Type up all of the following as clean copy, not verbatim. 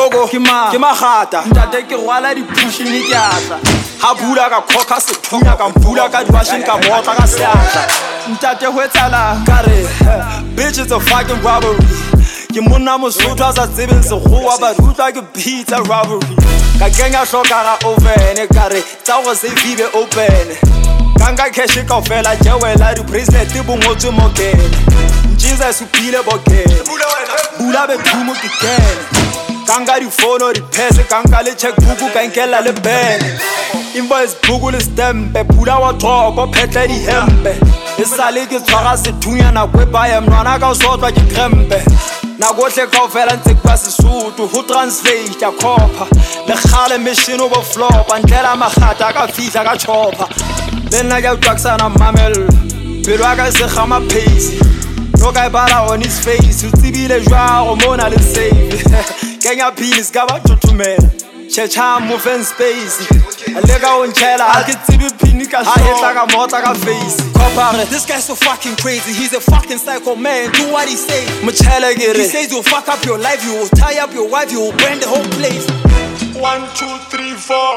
Koko ke magata ntate ke rwala di-pushing ke atla ha bula ka khokha sethunya ka mpula ka di-washing ka motla ka seatla ntate ho etsala ka re bitch it's a fucking robbery ke monna mosotho a sa tsebeng sekgowa but utlwa ke pizza robbery ka kenya hloka ga oven ka re tsa go se vibe open Kanga cash kaofela jewela di-bracelet bongotswe mo kene Jesus upile bokene bula bethumo ke kene Kanga di-phone di-pese kanga le checkbook ka nkela le bene invoice book le stempe pula wa thoko phetle dihempe e sale ke tshwara sethunya nako e baya mnwana ka o sotlwa ke krempe nakohle kaofela ntse kwa Sesotho ho translate ya copper le khale mission over flop ndlela magata ka fihla ka chopper le nna ke utlwaksana mamel pelo ya ka se gama pace no ka bara on his face o tsibile jwa go mona le save kenya penis ka ba tutumela checha moving space le ka o nchela a ke tsibi pini ka so a etla ka mota ka face copper this guy's so fucking crazy he's a fucking psycho man do what he say mchele ke re he says you'll fuck up your life you will tie up your wife you will burn the whole place 1 2 3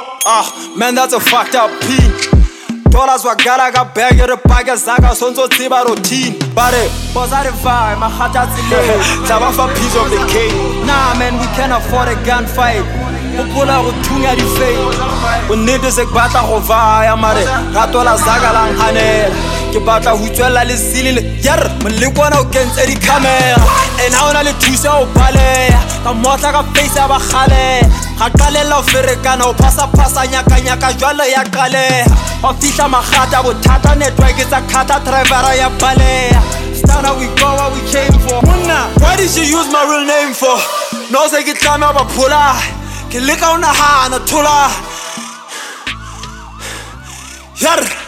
4 man that's a fucked up pin dollars wa gala ka bag re paka zaka sonzo tsiba routine bare bozare vibe ma khata tsile taba for piece of the cake nah man we can't afford a gunfight o pola go thunya di fake o nete se batla go vaya mare ra tola zaka lang hanela ke batla ho tswela le silile yer molekwana o kentse di camera and now na le thusa o baleya ka motla ka face ya ba khale ga qalela o ferekana o phasa nyaka jwalo ya qale o fihla magata bothata network tsa khata driver ya baleya stana we go what we came for monna why did you use my real name for no se ke tlama ba phola ke leka ona hana thola yer